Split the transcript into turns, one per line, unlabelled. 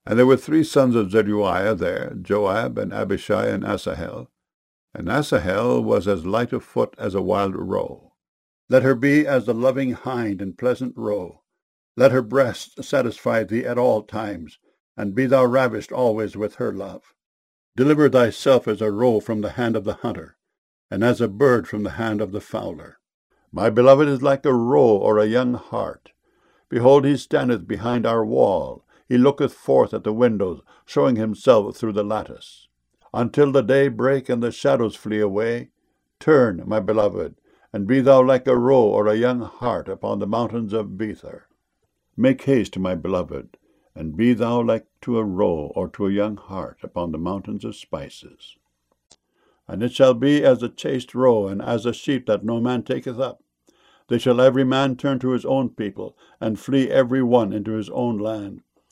And there were 3 sons of Zeruiah there, Joab, and Abishai, and Asahel. And Asahel was as light of foot as a wild roe. Let her be as the loving hind and pleasant roe. Let her breast satisfy thee at all times, and be thou ravished always with her love. Deliver thyself as a roe from the hand of the hunter, and as a bird from the hand of the fowler. My beloved is like a roe or a young hart. Behold, he standeth behind our wall. He looketh forth at the windows, showing himself through the lattice. Until the day break and the shadows flee away, turn, my beloved, and be thou like a roe or a young hart upon the mountains of Bether. Make haste, my beloved, and be thou like to a roe or to a young hart upon the mountains of spices. And it shall be as a chaste roe, and as a sheep that no man taketh up. They shall every man turn to his own people, and flee every one into his own land.